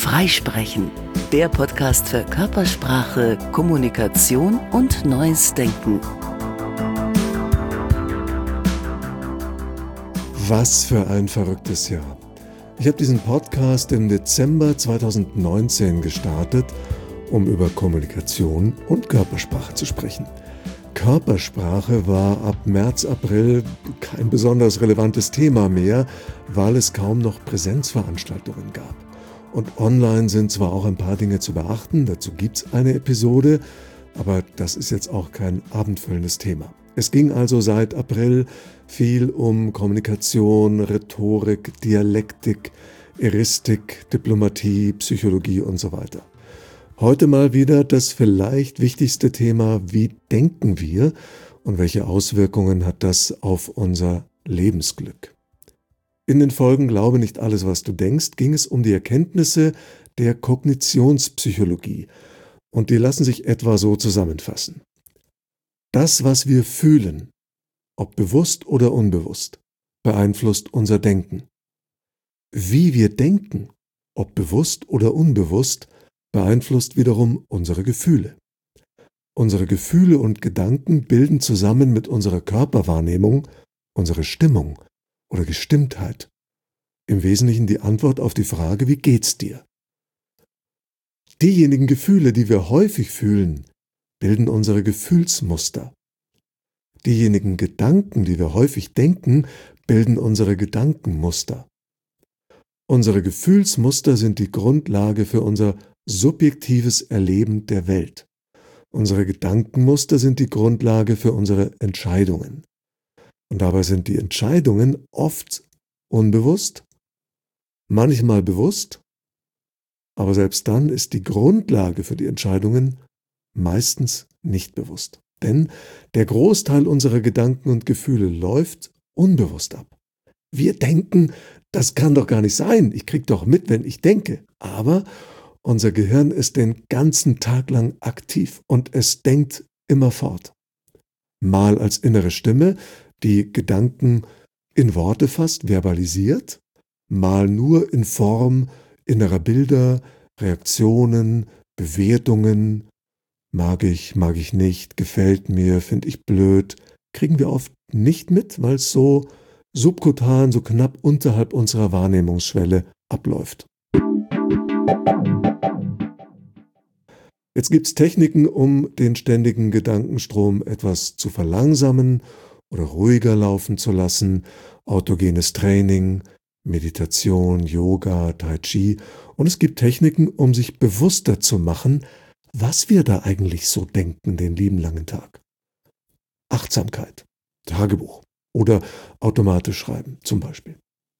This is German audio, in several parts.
Freisprechen, der Podcast für Körpersprache, Kommunikation und neues Denken. Was für ein verrücktes Jahr. Ich habe diesen Podcast im Dezember 2019 gestartet, um über Kommunikation und Körpersprache zu sprechen. Körpersprache war ab März, April kein besonders relevantes Thema mehr, weil es kaum noch Präsenzveranstaltungen gab. Und online sind zwar auch ein paar Dinge zu beachten, dazu gibt's eine Episode, aber das ist jetzt auch kein abendfüllendes Thema. Es ging also seit April viel um Kommunikation, Rhetorik, Dialektik, Eristik, Diplomatie, Psychologie und so weiter. Heute mal wieder das vielleicht wichtigste Thema: Wie denken wir und welche Auswirkungen hat das auf unser Lebensglück? In den Folgen Glaube nicht alles, was du denkst, ging es um die Erkenntnisse der Kognitionspsychologie. Und die lassen sich etwa so zusammenfassen. Das, was wir fühlen, ob bewusst oder unbewusst, beeinflusst unser Denken. Wie wir denken, ob bewusst oder unbewusst, beeinflusst wiederum unsere Gefühle. Unsere Gefühle und Gedanken bilden zusammen mit unserer Körperwahrnehmung unsere Stimmung oder Gestimmtheit. Im Wesentlichen die Antwort auf die Frage: Wie geht's dir? Diejenigen Gefühle, die wir häufig fühlen, bilden unsere Gefühlsmuster. Diejenigen Gedanken, die wir häufig denken, bilden unsere Gedankenmuster. Unsere Gefühlsmuster sind die Grundlage für unser subjektives Erleben der Welt. Unsere Gedankenmuster sind die Grundlage für unsere Entscheidungen. Und dabei sind die Entscheidungen oft unbewusst, manchmal bewusst, aber selbst dann ist die Grundlage für die Entscheidungen meistens nicht bewusst. Denn der Großteil unserer Gedanken und Gefühle läuft unbewusst ab. Wir denken, das kann doch gar nicht sein, ich krieg doch mit, wenn ich denke. Aber unser Gehirn ist den ganzen Tag lang aktiv und es denkt immerfort. Mal als innere Stimme, die Gedanken in Worte fasst, verbalisiert, mal nur in Form innerer Bilder, Reaktionen, Bewertungen, mag ich nicht, gefällt mir, finde ich blöd, kriegen wir oft nicht mit, weil es so subkutan, so knapp unterhalb unserer Wahrnehmungsschwelle abläuft. Jetzt gibt es Techniken, um den ständigen Gedankenstrom etwas zu verlangsamen oder ruhiger laufen zu lassen. Autogenes Training, Meditation, Yoga, Tai Chi. Und es gibt Techniken, um sich bewusster zu machen, was wir da eigentlich so denken den lieben langen Tag. Achtsamkeit, Tagebuch oder automatisch schreiben zum Beispiel.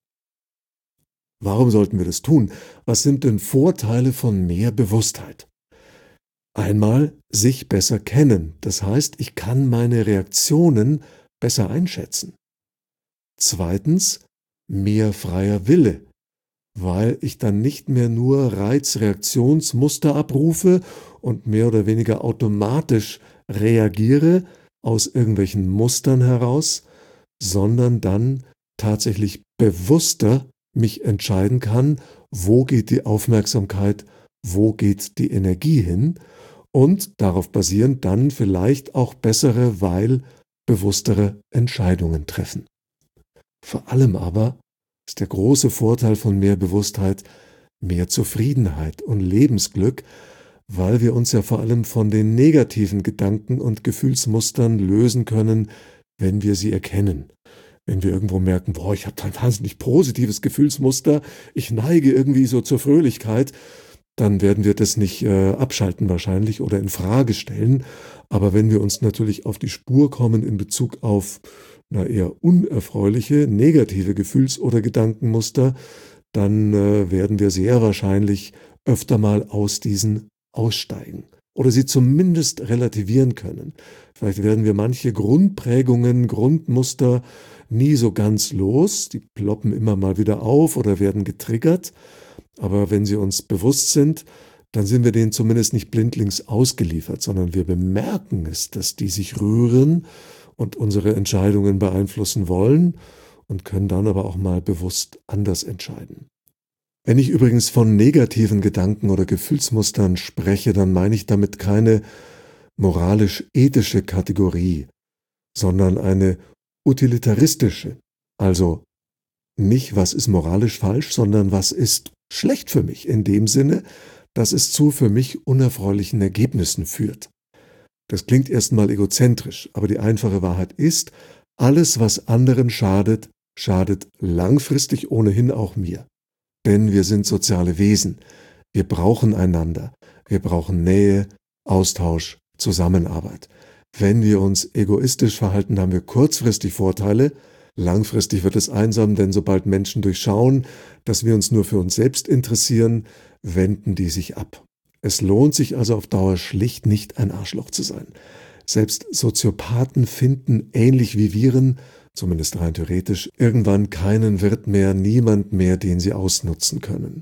Warum sollten wir das tun? Was sind denn Vorteile von mehr Bewusstheit? Einmal sich besser kennen, das heißt, ich kann meine Reaktionen besser einschätzen. Zweitens, mehr freier Wille, weil ich dann nicht mehr nur Reizreaktionsmuster abrufe und mehr oder weniger automatisch reagiere aus irgendwelchen Mustern heraus, sondern dann tatsächlich bewusster mich entscheiden kann, wo geht die Aufmerksamkeit, wo geht die Energie hin, und darauf basierend dann vielleicht auch bessere, weil bewusstere Entscheidungen treffen. Vor allem aber ist der große Vorteil von mehr Bewusstheit mehr Zufriedenheit und Lebensglück, weil wir uns ja vor allem von den negativen Gedanken und Gefühlsmustern lösen können, wenn wir sie erkennen. Wenn wir irgendwo merken, ich habe ein wahnsinnig positives Gefühlsmuster, ich neige irgendwie so zur Fröhlichkeit, dann werden wir das nicht abschalten wahrscheinlich oder in Frage stellen. Aber wenn wir uns natürlich auf die Spur kommen in Bezug auf eher unerfreuliche, negative Gefühls- oder Gedankenmuster, dann werden wir sehr wahrscheinlich öfter mal aus diesen aussteigen oder sie zumindest relativieren können. Vielleicht werden wir manche Grundprägungen, Grundmuster nie so ganz los, die ploppen immer mal wieder auf oder werden getriggert. Aber wenn sie uns bewusst sind, dann sind wir denen zumindest nicht blindlings ausgeliefert, sondern wir bemerken es, dass die sich rühren und unsere Entscheidungen beeinflussen wollen und können dann aber auch mal bewusst anders entscheiden. Wenn ich übrigens von negativen Gedanken oder Gefühlsmustern spreche, dann meine ich damit keine moralisch-ethische Kategorie, sondern eine utilitaristische. Also nicht, was ist moralisch falsch, sondern was ist schlecht für mich, in dem Sinne, dass es zu für mich unerfreulichen Ergebnissen führt. Das klingt erstmal egozentrisch, aber die einfache Wahrheit ist, alles, was anderen schadet, schadet langfristig ohnehin auch mir. Denn wir sind soziale Wesen. Wir brauchen einander. Wir brauchen Nähe, Austausch, Zusammenarbeit. Wenn wir uns egoistisch verhalten, haben wir kurzfristig Vorteile. Langfristig wird es einsam, denn sobald Menschen durchschauen, dass wir uns nur für uns selbst interessieren, wenden die sich ab. Es lohnt sich also auf Dauer schlicht nicht, ein Arschloch zu sein. Selbst Soziopathen finden, ähnlich wie Viren, zumindest rein theoretisch, irgendwann keinen Wirt mehr, niemand mehr, den sie ausnutzen können.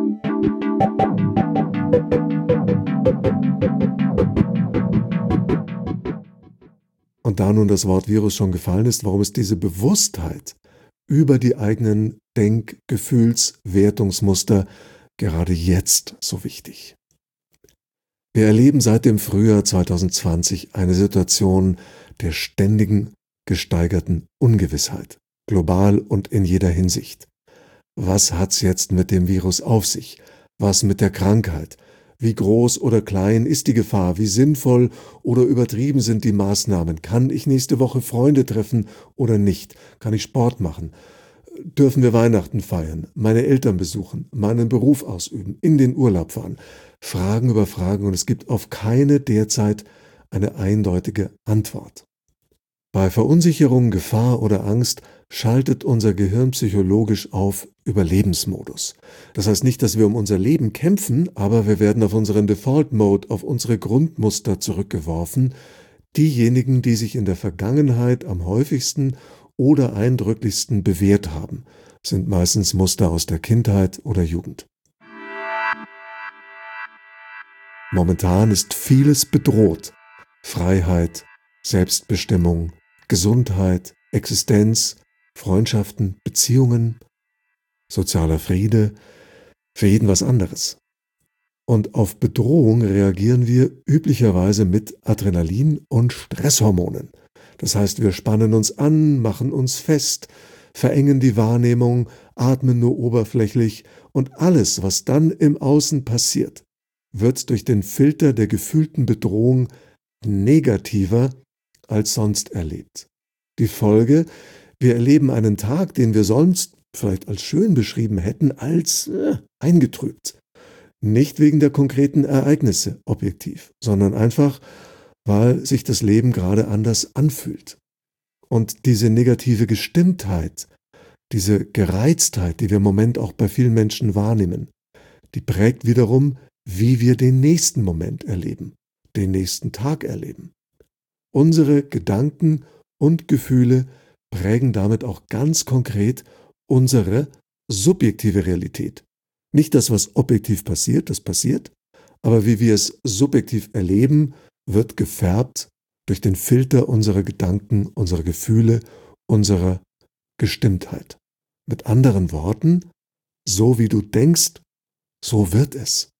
Und da nun das Wort Virus schon gefallen ist, warum ist diese Bewusstheit über die eigenen Denk-, Gefühls-, Wertungsmuster gerade jetzt so wichtig? Wir erleben seit dem Frühjahr 2020 eine Situation der ständigen, gesteigerten Ungewissheit, global und in jeder Hinsicht. Was hat's jetzt mit dem Virus auf sich? Was mit der Krankheit? Wie groß oder klein ist die Gefahr? Wie sinnvoll oder übertrieben sind die Maßnahmen? Kann ich nächste Woche Freunde treffen oder nicht? Kann ich Sport machen? Dürfen wir Weihnachten feiern, meine Eltern besuchen, meinen Beruf ausüben, in den Urlaub fahren? Fragen über Fragen und es gibt auf keine derzeit eine eindeutige Antwort. Bei Verunsicherung, Gefahr oder Angst schaltet unser Gehirn psychologisch auf Überlebensmodus. Das heißt nicht, dass wir um unser Leben kämpfen, aber wir werden auf unseren Default-Mode, auf unsere Grundmuster zurückgeworfen, diejenigen, die sich in der Vergangenheit am häufigsten oder eindrücklichsten bewährt haben, sind meistens Muster aus der Kindheit oder Jugend. Momentan ist vieles bedroht. Freiheit, Selbstbestimmung, Gesundheit, Existenz, Freundschaften, Beziehungen, sozialer Friede, für jeden was anderes. Und auf Bedrohung reagieren wir üblicherweise mit Adrenalin und Stresshormonen. Das heißt, wir spannen uns an, machen uns fest, verengen die Wahrnehmung, atmen nur oberflächlich und alles, was dann im Außen passiert, wird durch den Filter der gefühlten Bedrohung negativer als sonst erlebt. Die Folge: Wir erleben einen Tag, den wir sonst vielleicht als schön beschrieben hätten, als eingetrübt. Nicht wegen der konkreten Ereignisse objektiv, sondern einfach, weil sich das Leben gerade anders anfühlt. Und diese negative Gestimmtheit, diese Gereiztheit, die wir im Moment auch bei vielen Menschen wahrnehmen, die prägt wiederum, wie wir den nächsten Moment erleben, den nächsten Tag erleben. Unsere Gedanken und Gefühle prägen damit auch ganz konkret unsere subjektive Realität. Nicht das, was objektiv passiert, das passiert, aber wie wir es subjektiv erleben, wird gefärbt durch den Filter unserer Gedanken, unserer Gefühle, unserer Gestimmtheit. Mit anderen Worten, so wie du denkst, so wird es.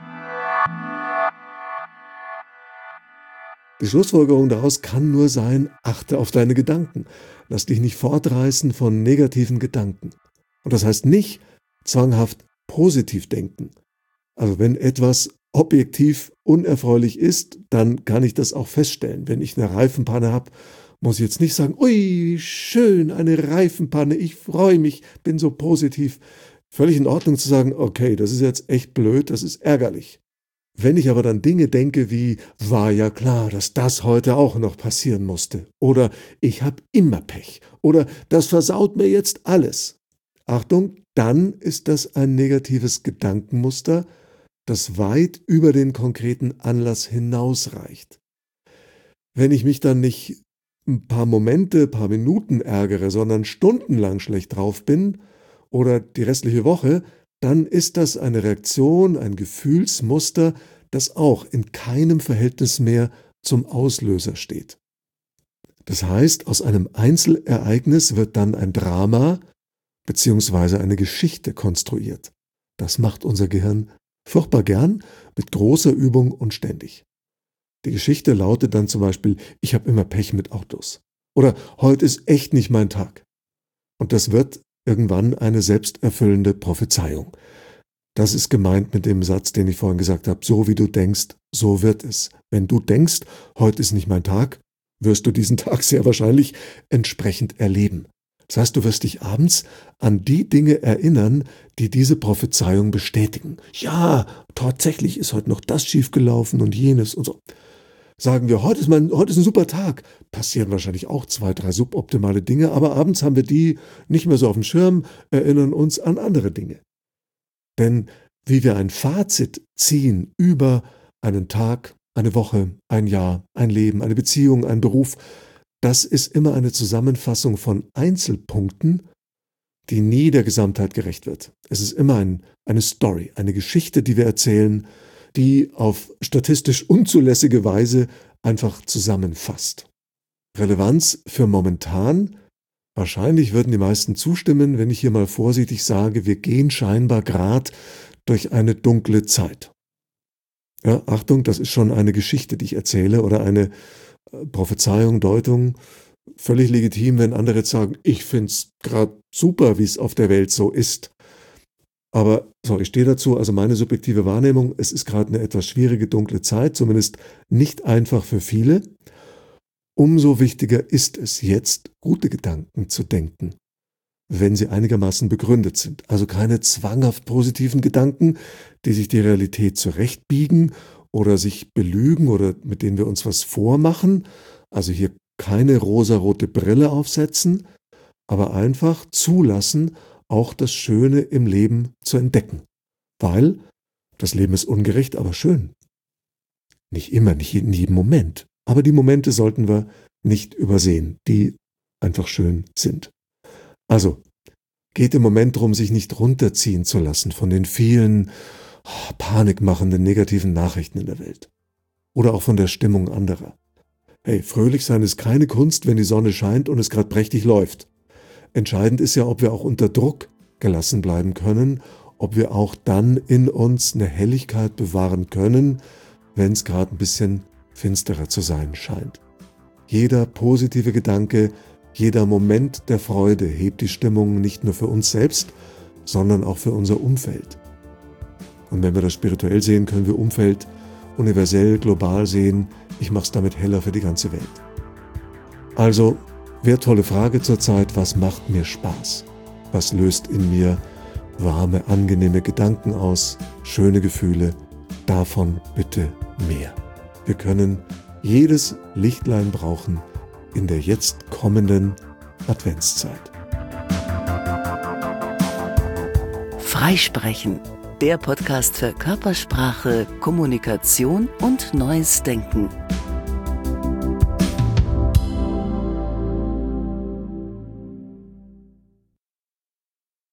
Die Schlussfolgerung daraus kann nur sein: achte auf deine Gedanken. Lass dich nicht fortreißen von negativen Gedanken. Und das heißt nicht zwanghaft positiv denken. Also wenn etwas objektiv unerfreulich ist, dann kann ich das auch feststellen. Wenn ich eine Reifenpanne habe, muss ich jetzt nicht sagen: ui, schön, eine Reifenpanne, ich freue mich, bin so positiv. Völlig in Ordnung zu sagen: okay, das ist jetzt echt blöd, das ist ärgerlich. Wenn ich aber dann Dinge denke wie: war ja klar, dass das heute auch noch passieren musste, oder ich habe immer Pech, oder das versaut mir jetzt alles. Achtung, dann ist das ein negatives Gedankenmuster, das weit über den konkreten Anlass hinausreicht. Wenn ich mich dann nicht ein paar Momente, ein paar Minuten ärgere, sondern stundenlang schlecht drauf bin oder die restliche Woche, dann ist das eine Reaktion, ein Gefühlsmuster, das auch in keinem Verhältnis mehr zum Auslöser steht. Das heißt, aus einem Einzelereignis wird dann ein Drama bzw. eine Geschichte konstruiert. Das macht unser Gehirn furchtbar gern, mit großer Übung und ständig. Die Geschichte lautet dann zum Beispiel, ich habe immer Pech mit Autos. Oder heute ist echt nicht mein Tag. Und das wird irgendwann eine selbsterfüllende Prophezeiung. Das ist gemeint mit dem Satz, den ich vorhin gesagt habe, so wie du denkst, so wird es. Wenn du denkst, heute ist nicht mein Tag, wirst du diesen Tag sehr wahrscheinlich entsprechend erleben. Das heißt, du wirst dich abends an die Dinge erinnern, die diese Prophezeiung bestätigen. Ja, tatsächlich ist heute noch das schiefgelaufen und jenes und so. Sagen wir, heute ist ein super Tag, passieren wahrscheinlich auch 2, 3 suboptimale Dinge, aber abends haben wir die nicht mehr so auf dem Schirm, erinnern uns an andere Dinge. Denn wie wir ein Fazit ziehen über einen Tag, eine Woche, ein Jahr, ein Leben, eine Beziehung, einen Beruf, das ist immer eine Zusammenfassung von Einzelpunkten, die nie der Gesamtheit gerecht wird. Es ist immer eine Story, eine Geschichte, die wir erzählen, die auf statistisch unzulässige Weise einfach zusammenfasst. Relevanz für momentan? Wahrscheinlich würden die meisten zustimmen, wenn ich hier mal vorsichtig sage, wir gehen scheinbar gerade durch eine dunkle Zeit. Ja, Achtung, das ist schon eine Geschichte, die ich erzähle oder eine Prophezeiung, Deutung. Völlig legitim, wenn andere jetzt sagen, ich finde es gerade super, wie es auf der Welt so ist. Aber ich stehe dazu, also meine subjektive Wahrnehmung, es ist gerade eine etwas schwierige, dunkle Zeit, zumindest nicht einfach für viele. Umso wichtiger ist es jetzt, gute Gedanken zu denken, wenn sie einigermaßen begründet sind. Also keine zwanghaft positiven Gedanken, die sich die Realität zurechtbiegen oder sich belügen oder mit denen wir uns was vormachen. Also hier keine rosarote Brille aufsetzen, aber einfach zulassen, auch das Schöne im Leben zu entdecken. Weil das Leben ist ungerecht, aber schön. Nicht immer, nicht in jedem Moment. Aber die Momente sollten wir nicht übersehen, die einfach schön sind. Also, geht im Moment darum, sich nicht runterziehen zu lassen von den vielen panikmachenden negativen Nachrichten in der Welt. Oder auch von der Stimmung anderer. Hey, fröhlich sein ist keine Kunst, wenn die Sonne scheint und es gerade prächtig läuft. Entscheidend ist ja, ob wir auch unter Druck gelassen bleiben können, ob wir auch dann in uns eine Helligkeit bewahren können, wenn es gerade ein bisschen finsterer zu sein scheint. Jeder positive Gedanke, jeder Moment der Freude hebt die Stimmung nicht nur für uns selbst, sondern auch für unser Umfeld. Und wenn wir das spirituell sehen, können wir Umfeld universell, global sehen. Ich mache es damit heller für die ganze Welt. Also, wertvolle Frage zurzeit, was macht mir Spaß? Was löst in mir warme, angenehme Gedanken aus, schöne Gefühle? Davon bitte mehr. Wir können jedes Lichtlein brauchen in der jetzt kommenden Adventszeit. Freisprechen, der Podcast für Körpersprache, Kommunikation und neues Denken.